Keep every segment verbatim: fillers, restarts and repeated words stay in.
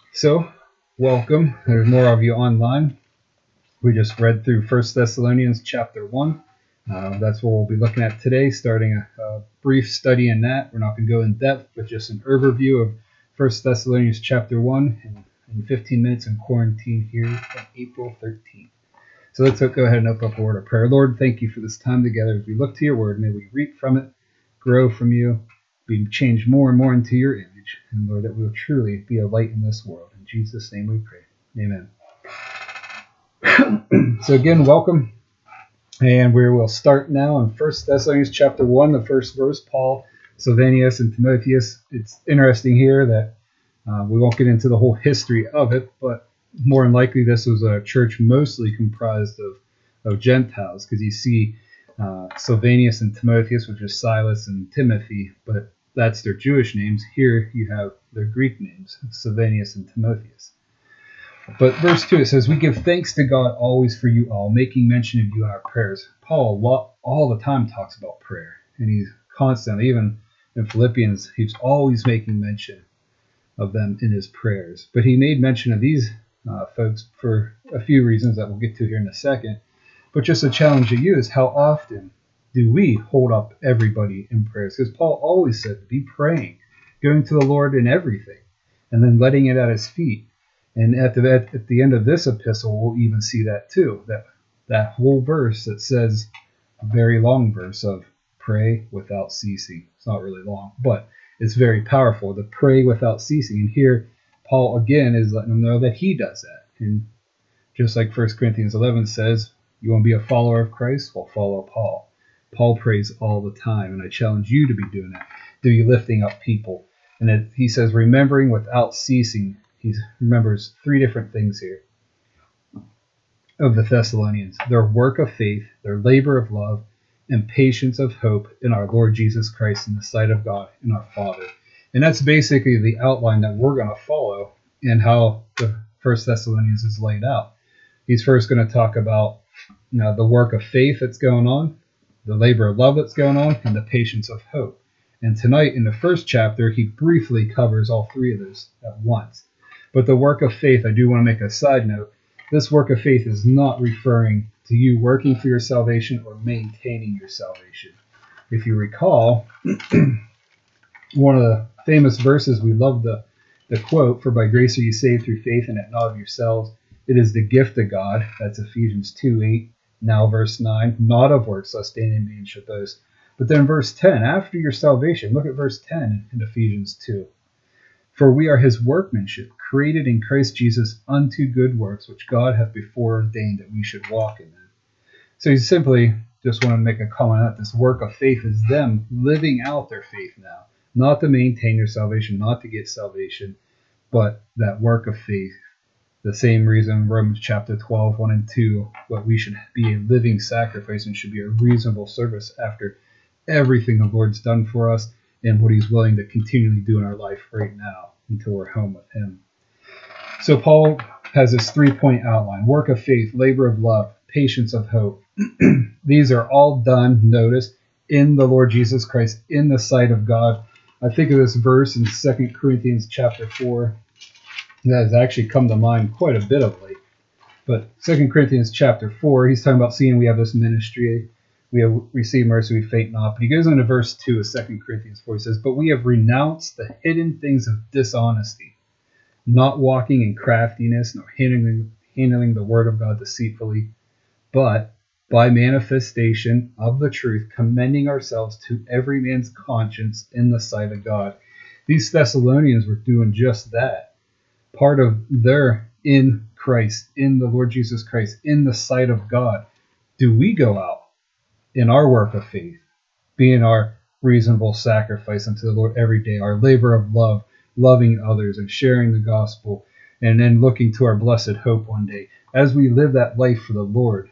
So, welcome. There's more of you online. We just read through First Thessalonians chapter one. Uh, that's what we'll be looking at today, starting a, a brief study in that. We're not going to go in depth, but just an overview of First Thessalonians chapter one in, in fifteen minutes in quarantine here on April thirteenth. So let's go ahead and open up a word of prayer. Lord, thank you for this time together. As we look to your word, may we reap from it, grow from you, be changed more and more into your image. And Lord, that we will truly be a light in this world. In Jesus' name we pray. Amen. So again, welcome. And we will start now in First Thessalonians chapter one, the first verse. Paul, Silvanus, and Timotheus. It's interesting here that uh, we won't get into the whole history of it, but more than likely this was a church mostly comprised of, of Gentiles, because you see uh, Silvanus and Timotheus, which is Silas and Timothy, but that's their Jewish names. Here you have their Greek names, Silvanus and Timotheus. But verse two, it says, "We give thanks to God always for you all, making mention of you in our prayers." Paul all the time talks about prayer, and he's constantly, even in Philippians, he's always making mention of them in his prayers. But he made mention of these uh, folks for a few reasons that we'll get to here in a second. But just a challenge to you is, how often do we hold up everybody in prayers? Because Paul always said to be praying, going to the Lord in everything, and then letting it at his feet. And at the at the end of this epistle, we'll even see that too. That that whole verse that says, a very long verse of pray without ceasing. It's not really long, but it's very powerful to pray without ceasing. And here, Paul again is letting them know that he does that. And just like First Corinthians eleven says, you want to be a follower of Christ? Well, follow Paul. Paul prays all the time, and I challenge you to be doing that. To be lifting up people. And it, he says, remembering without ceasing. He remembers three different things here of the Thessalonians: their work of faith, their labor of love, and patience of hope in our Lord Jesus Christ in the sight of God and our Father. And that's basically the outline that we're going to follow in how the First Thessalonians is laid out. He's first going to talk about you know, the work of faith that's going on, the labor of love that's going on, and the patience of hope. And tonight in the first chapter, he briefly covers all three of those at once. But the work of faith, I do want to make a side note. This work of faith is not referring to you working for your salvation or maintaining your salvation. If you recall, one of the famous verses we love the, the quote, "For by grace are you saved through faith, and that not of yourselves. It is the gift of God." That's Ephesians two eight. Now verse nine, "Not of works, lest any man should boast." But then verse ten, after your salvation, look at verse ten in Ephesians two. "For we are his workmanship, created in Christ Jesus unto good works, which God hath before ordained that we should walk in them." So he simply just want to make a comment that this work of faith is them living out their faith now. Not to maintain their salvation, not to get salvation, but that work of faith. The same reason Romans chapter twelve, one and two, what we should be a living sacrifice and should be a reasonable service after everything the Lord's done for us and what he's willing to continually do in our life right now until we're home with him. So Paul has this three-point outline: work of faith, labor of love, patience of hope. These are all done, notice, in the Lord Jesus Christ, in the sight of God. I think of this verse in Second Corinthians chapter four that has actually come to mind quite a bit of late. But Second Corinthians chapter four, he's talking about seeing we have this ministry, we have received mercy, we faint not. But he goes into verse two of Second Corinthians four, he says, "But we have renounced the hidden things of dishonesty, not walking in craftiness, nor handling, handling the word of God deceitfully, but by manifestation of the truth, commending ourselves to every man's conscience in the sight of God." These Thessalonians were doing just that. Part of their in Christ, in the Lord Jesus Christ, in the sight of God. Do we go out in our work of faith, being our reasonable sacrifice unto the Lord every day, our labor of love, loving others and sharing the gospel, and then looking to our blessed hope one day? As we live that life for the Lord,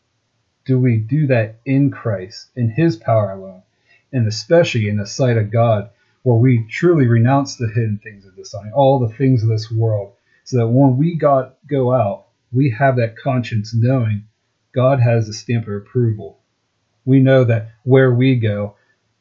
do we do that in Christ, in his power alone, and especially in the sight of God, where we truly renounce the hidden things of dishonesty, all the things of this world, so that when we got, go out, we have that conscience knowing God has a stamp of approval. We know that where we go,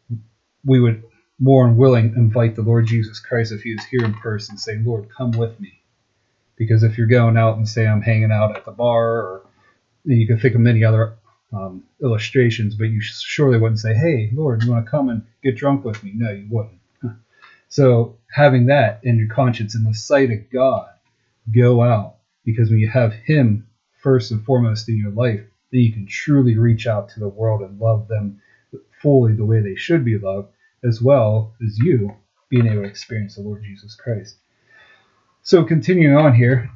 we would more than willing invite the Lord Jesus Christ, if he was here in person, say, "Lord, come with me." Because if you're going out and say I'm hanging out at the bar, or you can think of many other um, illustrations, but you surely wouldn't say, hey, Lord, you want to come and get drunk with me? No, you wouldn't. So having that in your conscience, in the sight of God, go out, because when you have him first and foremost in your life, then you can truly reach out to the world and love them fully the way they should be loved, as well as you being able to experience the Lord Jesus Christ. So continuing on here,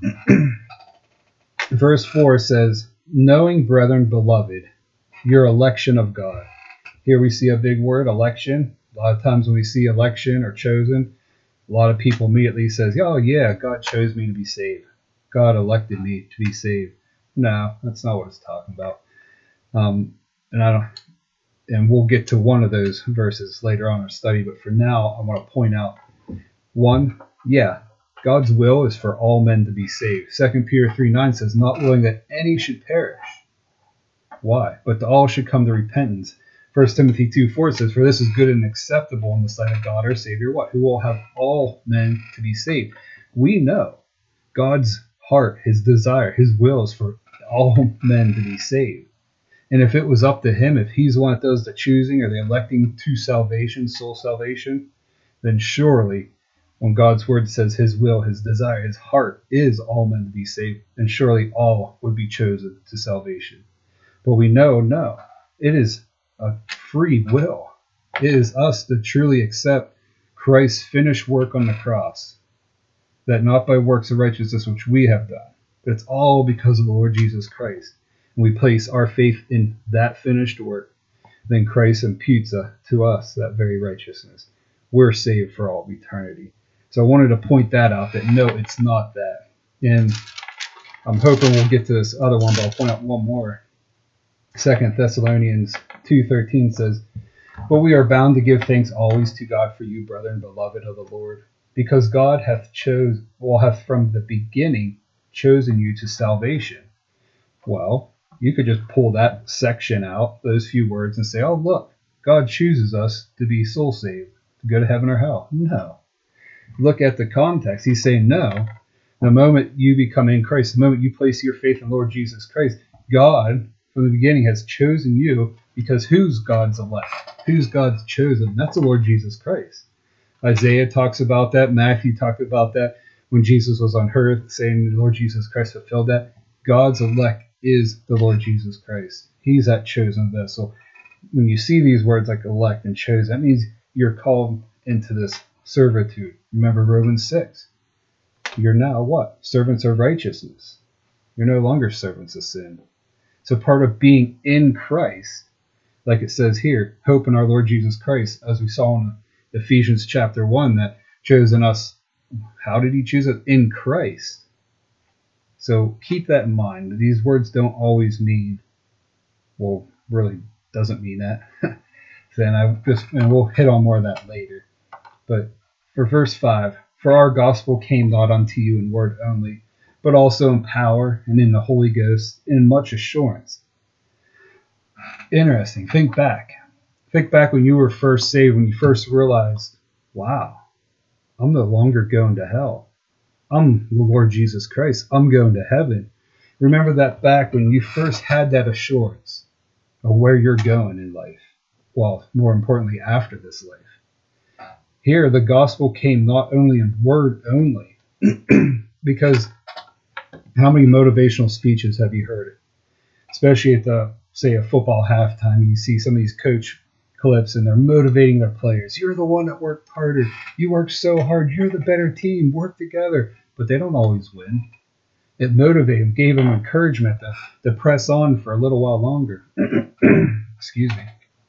verse four says, knowing, brethren, beloved, your election of God. Here we see a big word, election. A lot of times when we see election or chosen, a lot of people immediately says, oh yeah, God chose me to be saved. God elected me to be saved. No, that's not what it's talking about. Um, and I don't, and we'll get to one of those verses later on in our study, but for now, I want to point out one, yeah, God's will is for all men to be saved. Second Peter three nine says, not willing that any should perish. Why? But that all should come to repentance. First Timothy two four says, for this is good and acceptable in the sight of God our Savior, what? Who will have all men to be saved. We know God's heart, his desire, his will is for all men to be saved. And if it was up to him, if he's the one that does the choosing or the electing to salvation, soul salvation, then surely when God's word says his will, his desire, his heart is all men to be saved, then surely all would be chosen to salvation. But we know, no, it is a free will. It is us to truly accept Christ's finished work on the cross, that not by works of righteousness which we have done, but it's all because of the Lord Jesus Christ. And we place our faith in that finished work, then Christ imputes uh, to us that very righteousness. We're saved for all eternity. So I wanted to point that out, that no, it's not that. And I'm hoping we'll get to this other one, but I'll point out one more. Second Thessalonians two thirteen says, but we are bound to give thanks always to God for you, brethren, beloved of the Lord, because God hath chose, well, hath from the beginning chosen you to salvation. Well, you could just pull that section out, those few words, and say, oh, look, God chooses us to be soul saved, to go to heaven or hell. No. Look at the context. He's saying, no, the moment you become in Christ, the moment you place your faith in Lord Jesus Christ, God, from the beginning, has chosen you, because who's God's elect? Who's God's chosen? That's the Lord Jesus Christ. Isaiah talks about that. Matthew talked about that when Jesus was on earth, saying the Lord Jesus Christ fulfilled that. God's elect is the Lord Jesus Christ. He's that chosen vessel. When you see these words like elect and chosen, that means you're called into this servitude. Remember Romans six. You're now what? Servants of righteousness. You're no longer servants of sin. So part of being in Christ, like it says here, hope in our Lord Jesus Christ, as we saw in Ephesians chapter one, that chosen us. How did he choose us? In Christ. So keep that in mind. These words don't always mean, well, really doesn't mean that. Then I just, and we'll hit on more of that later. But for verse five, for our gospel came not unto you in word only, but also in power and in the Holy Ghost, in much assurance. Interesting. Think back. Think back when you were first saved, when you first realized, wow, I'm no longer going to hell. I'm the Lord Jesus Christ. I'm going to heaven. Remember that back when you first had that assurance of where you're going in life. Well, more importantly, after this life. Here, the gospel came not only in word only, because how many motivational speeches have you heard? Especially at the, say, a football halftime, you see some of these coach clips and they're motivating their players. You're the one that worked harder. You worked so hard. You're the better team. Work together. But they don't always win. It motivated them, gave them encouragement to, to press on for a little while longer. Excuse me.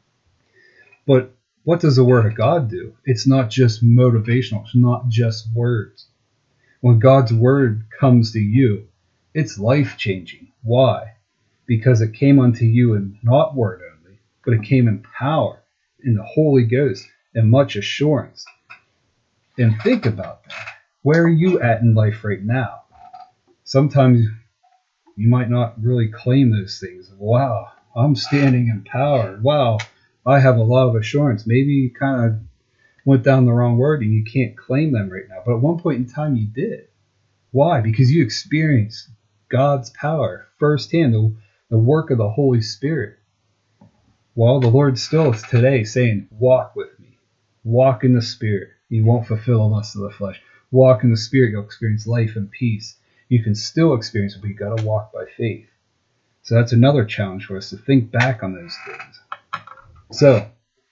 But what does the Word of God do? It's not just motivational. It's not just words. When God's Word comes to you, it's life-changing. Why? Because it came unto you in not word only, but it came in power, in the Holy Ghost, and much assurance. And think about that. Where are you at in life right now? Sometimes you might not really claim those things. Wow, I'm standing in power. Wow, I have a lot of assurance. Maybe you kind of went down the wrong word and you can't claim them right now. But at one point in time you did. Why? Because you experienced God's power firsthand, the, the work of the Holy Spirit. Well, the Lord still is today saying, walk with me. Walk in the Spirit. You won't fulfill the lust of the flesh. Walk in the Spirit. You'll experience life and peace. You can still experience it, but you've got to walk by faith. So that's another challenge for us, to think back on those things. So,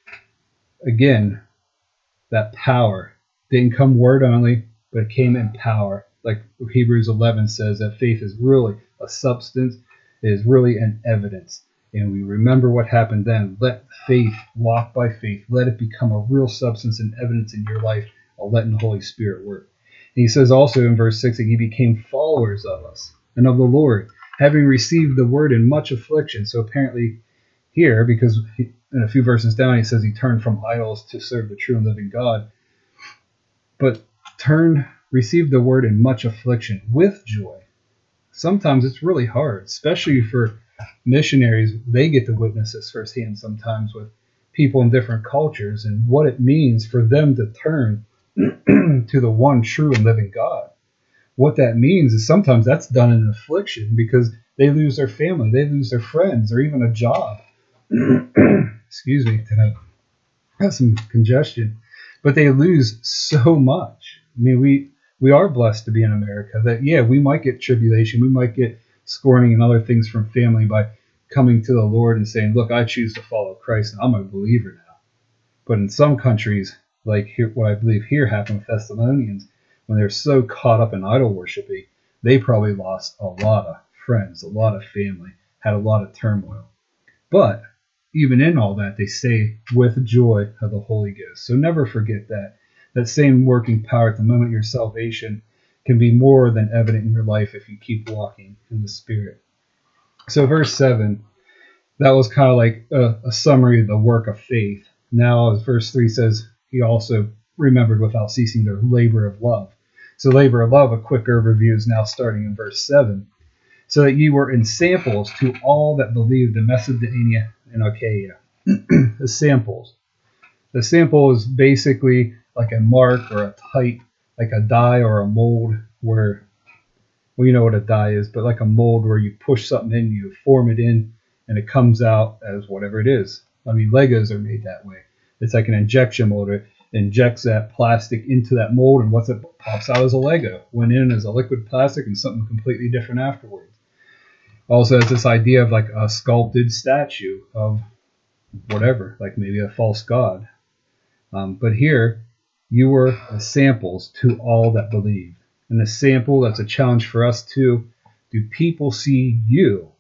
again, that power didn't come word only, but it came in power. Like Hebrews eleven says, that faith is really a substance. It is really an evidence. And we remember what happened then. Let faith walk by faith. Let it become a real substance and evidence in your life, while letting the Holy Spirit work. And he says also in verse six that ye became followers of us and of the Lord, having received the word in much affliction. So apparently here, because he, in a few verses down, he says he turned from idols to serve the true and living God. But turned, received the word in much affliction with joy. Sometimes it's really hard, especially for missionaries. They get to witness this firsthand sometimes with people in different cultures, and what it means for them to turn to the one true and living God. What that means is sometimes that's done in affliction, because they lose their family, they lose their friends, or even a job. Excuse me, tonight I have some congestion, but they lose so much. I mean, we we are blessed to be in America. That yeah, we might get tribulation, we might get scorning and other things from family by coming to the Lord and saying, look, I choose to follow Christ and I'm a believer now. But in some countries, like here, what I believe here happened with Thessalonians, when they're so caught up in idol worshiping, they probably lost a lot of friends, a lot of family, had a lot of turmoil. But even in all that, they say with joy of the Holy Ghost. So never forget that. That same working power at the moment of your salvation can be more than evident in your life if you keep walking in the Spirit. So verse seven, that was kind of like a, a summary of the work of faith. Now, as verse three says, he also remembered without ceasing their labor of love. So labor of love, a quick overview, is now starting in verse seven. So that ye were in samples to all that believed in Macedonia and Achaia. The samples. The sample is basically like a mark or a type, like a die or a mold, where, well, you know what a die is, but like a mold where you push something in, you form it in, and it comes out as whatever it is. I mean, Legos are made that way. It's like an injection mold. Injects that plastic into that mold, and what's it pops out as a Lego. Went in as a liquid plastic and something completely different afterwards. Also has this idea of like a sculpted statue of whatever, like maybe a false god. Um, but here, you were samples to all that believe. And a sample, that's a challenge for us too. Do people see you,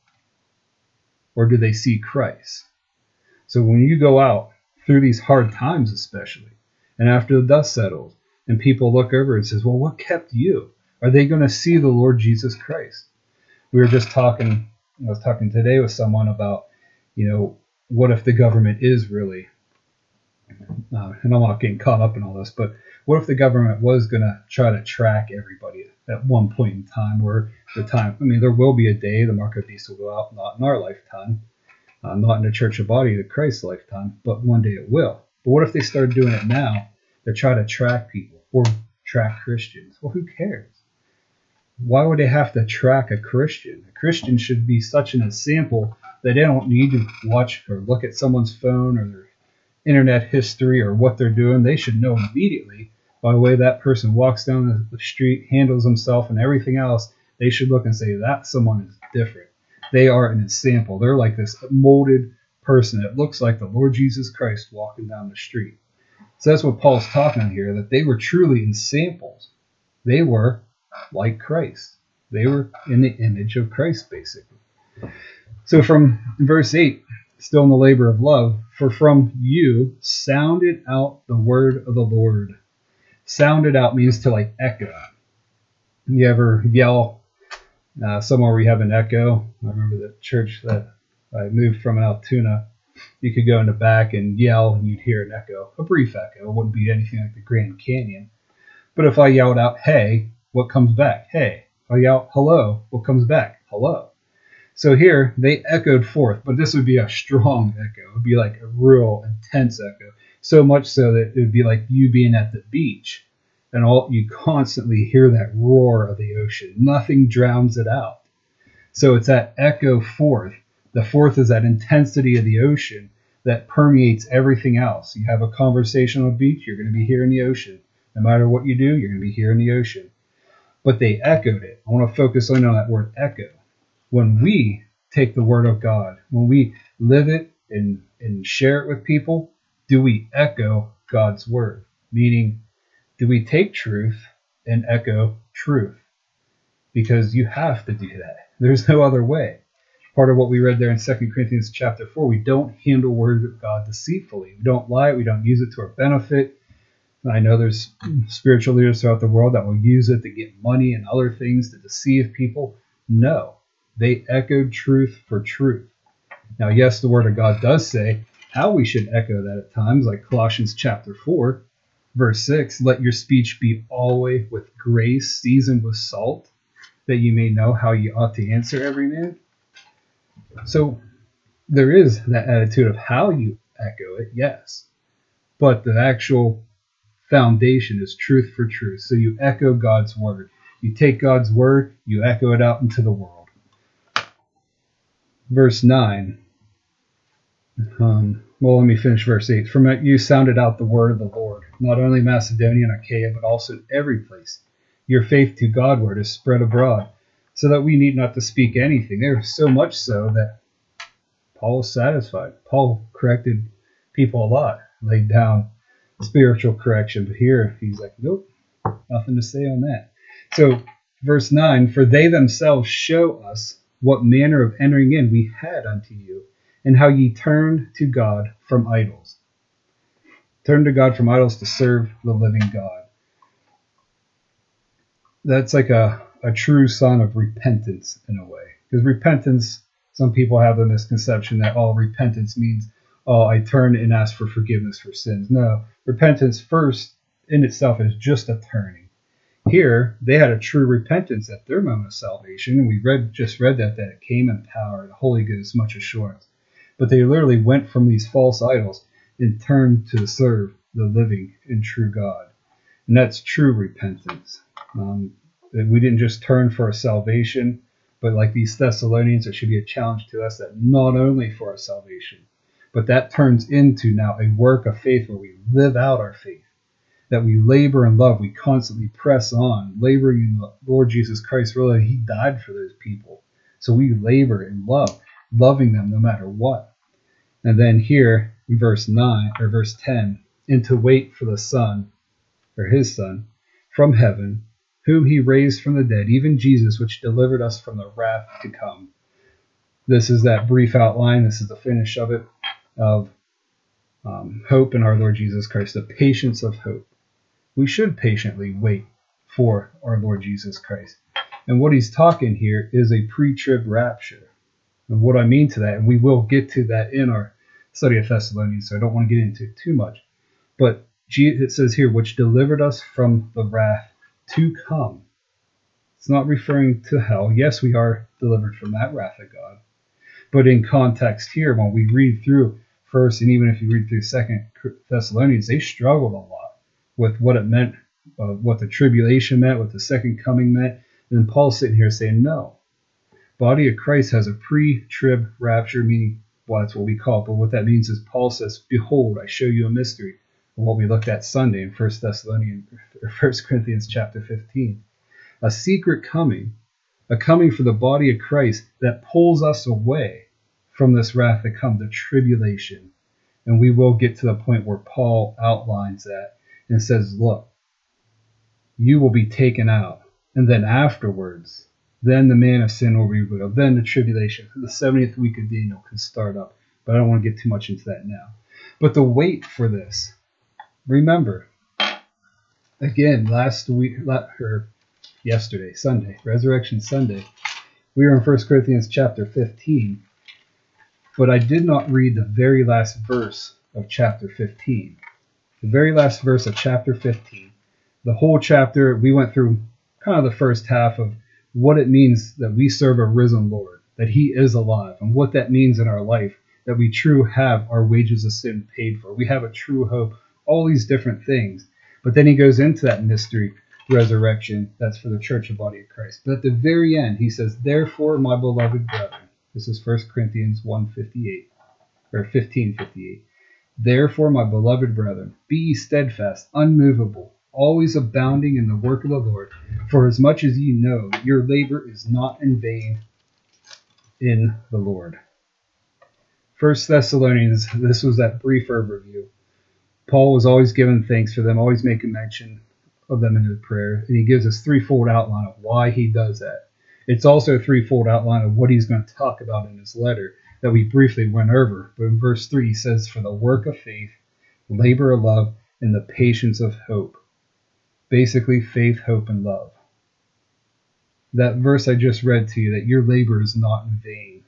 or do they see Christ? So when you go out through these hard times especially, and after the dust settles, and people look over and says, well, what kept you? Are they going to see the Lord Jesus Christ? We were just talking, I was talking today with someone about, you know, what if the government is really, uh, and I'm not getting caught up in all this, but what if the government was going to try to track everybody at one point in time, where the time, I mean, there will be a day the mark of the beast will go out, not in our lifetime, uh, not in the church of body of Christ's lifetime, but one day it will. But what if they started doing it now to try to track people or track Christians? Well, who cares? Why would they have to track a Christian? A Christian should be such an example that they don't need to watch or look at someone's phone or their internet history or what they're doing. They should know immediately by the way that person walks down the street, handles himself, and everything else. They should look and say, that someone is different. They are an example. They're like this molded person that looks like the Lord Jesus Christ walking down the street. So that's what Paul's talking about here, that they were truly in samples. They were like Christ. They were in the image of Christ, basically. So from verse eight, still in the labor of love, for from you sounded out the word of the Lord. Sounded out means to like echo. You ever yell uh, somewhere where you have an echo? I remember the church that I moved from in Altoona. You could go in the back and yell and you'd hear an echo, a brief echo. It wouldn't be anything like the Grand Canyon. But if I yelled out, hey, what comes back? Hey. If I yell, hello, what comes back? Hello. So here, they echoed forth, but this would be a strong echo. It would be like a real intense echo. So much so that it would be like you being at the beach and all you constantly hear that roar of the ocean. Nothing drowns it out. So it's that echo forth. The fourth is that intensity of the ocean that permeates everything else. You have a conversation on the beach, you're going to be hearing the ocean. No matter what you do, you're going to be hearing the ocean. But they echoed it. I want to focus on that word echo. When we take the word of God, when we live it and, and share it with people, do we echo God's word? Meaning, do we take truth and echo truth? Because you have to do that. There's no other way. Part of what we read there in Second Corinthians chapter four, we don't handle word of God deceitfully. We don't lie. We don't use it to our benefit. I know there's spiritual leaders throughout the world that will use it to get money and other things to deceive people. No, they echoed truth for truth. Now, yes, the word of God does say how we should echo that at times, like Colossians chapter four, verse six, let your speech be always with grace, seasoned with salt, that you may know how you ought to answer every man. So there is that attitude of how you echo it, yes. But the actual foundation is truth for truth. So you echo God's word. You take God's word, you echo it out into the world. Verse nine. Um, well, let me finish verse eight. From it you sounded out the word of the Lord, not only Macedonia and Achaia, but also in every place. Your faith to Godward is spread abroad, so that we need not to speak anything. There so much so that Paul was satisfied. Paul corrected people a lot, laid down spiritual correction. But here he's like, nope, nothing to say on that. So verse nine, for they themselves show us what manner of entering in we had unto you, and how ye turned to God from idols. Turn to God from idols to serve the living God. That's like a, a true sign of repentance in a way. Because repentance, some people have the misconception that all repentance means, oh, I turn and ask for forgiveness for sins. No, repentance first in itself is just a turning. Here, they had a true repentance at their moment of salvation, and we read just read that, that it came in power, the Holy Ghost, much assurance. But they literally went from these false idols and turned to serve the living and true God. And that's true repentance. Um, we didn't just turn for our salvation, but like these Thessalonians, it should be a challenge to us that not only for our salvation, but that turns into now a work of faith where we live out our faith, that we labor in love, we constantly press on, laboring in the Lord Jesus Christ. Really, he died for those people. So we labor in love, loving them no matter what. And then here in verse nine or verse ten, and to wait for the Son, or his Son, from heaven, whom he raised from the dead, even Jesus, which delivered us from the wrath to come. This is that brief outline. This is the finish of it, of um, hope in our Lord Jesus Christ, the patience of hope. We should patiently wait for our Lord Jesus Christ. And what he's talking here is a pre-trib rapture. And what I mean to that, and we will get to that in our study of Thessalonians, so I don't want to get into it too much. But it says here, which delivered us from the wrath to come. It's not referring to hell. Yes, we are delivered from that wrath of God. But in context here, when we read through First, and even if you read through Second Thessalonians, they struggled a lot with what it meant, uh, what the tribulation meant, what the second coming meant. And then Paul's sitting here saying, no. Body of Christ has a pre-trib rapture, meaning, well, that's what we call it. But what that means is Paul says, behold, I show you a mystery. What we looked at Sunday in First Thessalonians, or First Corinthians chapter fifteen. A secret coming, a coming for the body of Christ that pulls us away from this wrath to come, the tribulation. And we will get to the point where Paul outlines that and says, look, you will be taken out. And then afterwards, then the man of sin will be revealed. Then the tribulation, the seventieth week of Daniel can start up. But I don't want to get too much into that now. But the wait for this, remember, again, last week, or yesterday, Sunday, Resurrection Sunday, we were in First Corinthians chapter fifteen, but I did not read the very last verse of chapter fifteen. The very last verse of chapter fifteen, the whole chapter, we went through kind of the first half of what it means that we serve a risen Lord, that he is alive, and what that means in our life, that we true have our wages of sin paid for. We have a true hope, all these different things. But then he goes into that mystery resurrection that's for the church and body of Christ. But at the very end, he says, therefore, my beloved brethren, this is First Corinthians one fifty-eight, or fifteen fifty-eight. Therefore, my beloved brethren, be ye steadfast, unmovable, always abounding in the work of the Lord, for as much as ye know your labor is not in vain in the Lord. First Thessalonians, this was that brief overview. Paul was always giving thanks for them, always making mention of them in his prayer, and he gives us threefold outline of why he does that. It's also a threefold outline of what he's going to talk about in his letter that we briefly went over. But in verse three, he says, for the work of faith, labor of love, and the patience of hope. Basically, faith, hope, and love. That verse I just read to you, that your labor is not in vain.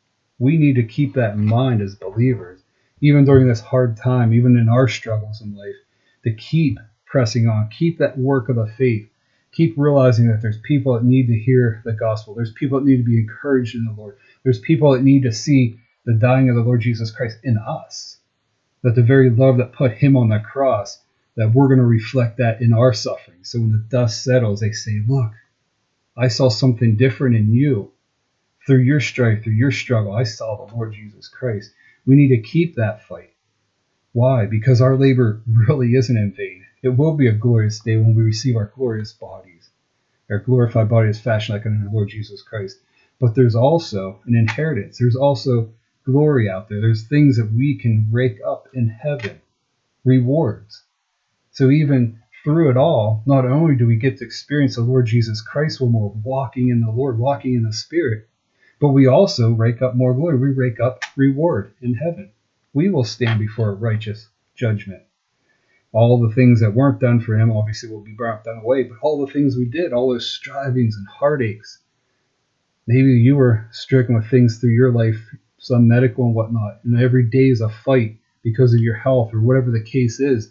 We need to keep that in mind as believers, even during this hard time, even in our struggles in life, to keep pressing on, keep that work of the faith, keep realizing that there's people that need to hear the gospel. There's people that need to be encouraged in the Lord. There's people that need to see the dying of the Lord Jesus Christ in us. That the very love that put him on the cross, that we're going to reflect that in our suffering. So when the dust settles, they say, look, I saw something different in you. Through your strife, through your struggle, I saw the Lord Jesus Christ. We need to keep that fight. Why? Because our labor really isn't in vain. It will be a glorious day when we receive our glorious bodies. Our glorified body is fashioned like unto the Lord Jesus Christ. But there's also an inheritance. There's also glory out there. There's things that we can rake up in heaven. Rewards. So even through it all, not only do we get to experience the Lord Jesus Christ when we're walking in the Lord, walking in the Spirit, but we also rake up more glory. We rake up reward in heaven. We will stand before a righteous judgment. All the things that weren't done for him obviously will be brought done away, but all the things we did, all those strivings and heartaches, maybe you were stricken with things through your life, some medical and whatnot, and every day is a fight because of your health or whatever the case is.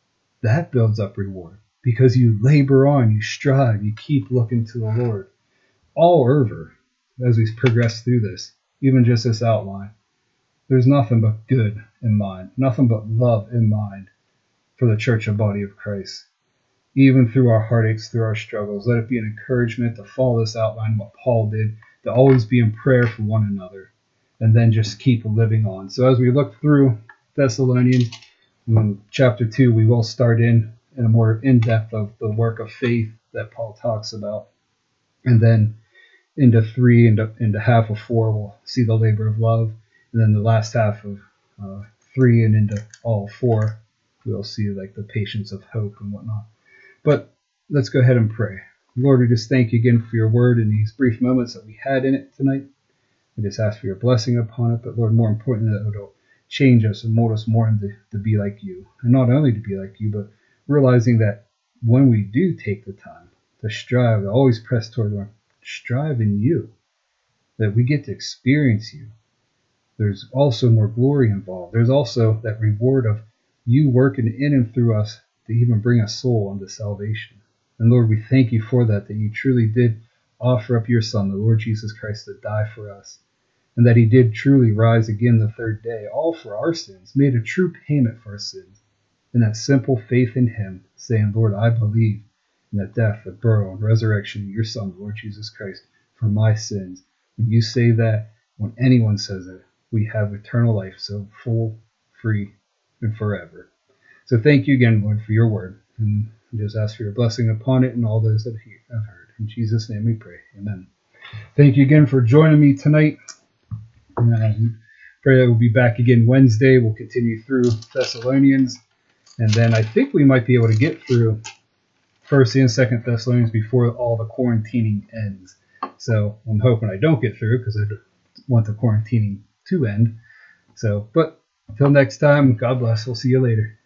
That builds up reward because you labor on, you strive, you keep looking to the Lord. All over as we progress through this, even just this outline, there's nothing but good in mind, nothing but love in mind for the church and body of Christ. Even through our heartaches, through our struggles, let it be an encouragement to follow this outline, what Paul did, to always be in prayer for one another, and then just keep living on. So as we look through Thessalonians, in chapter two, we will start in, in a more in-depth of the work of faith that Paul talks about. And then into three, into, into half of four, we'll see the labor of love. And then the last half of uh, three and into all four, we'll see like the patience of hope and whatnot. But let's go ahead and pray. Lord, we just thank you again for your word in these brief moments that we had in it tonight. We just ask for your blessing upon it. But Lord, more importantly, that it'll change us and mold us more into to be like you. And not only to be like you, but realizing that when we do take the time to strive, to always press toward Lord, strive in you, that we get to experience you. There's also more glory involved. There's also that reward of you working in and through us to even bring a soul unto salvation. And Lord, we thank you for that, that you truly did offer up your Son, the Lord Jesus Christ, to die for us. And that he did truly rise again the third day, all for our sins, made a true payment for our sins. And that simple faith in him, saying, Lord, I believe in the death, the burial, and resurrection of your Son, the Lord Jesus Christ, for my sins. When you say that, when anyone says it, we have eternal life, so full, free, and forever. So thank you again, Lord, for your word. And we just ask for your blessing upon it and all those that have heard. In Jesus' name we pray. Amen. Thank you again for joining me tonight. And I pray that we'll be back again Wednesday. We'll continue through Thessalonians. And then I think we might be able to get through First and Second Thessalonians before all the quarantining ends. So I'm hoping I don't get through because I want the quarantining to end. So, but until next time, God bless. We'll see you later.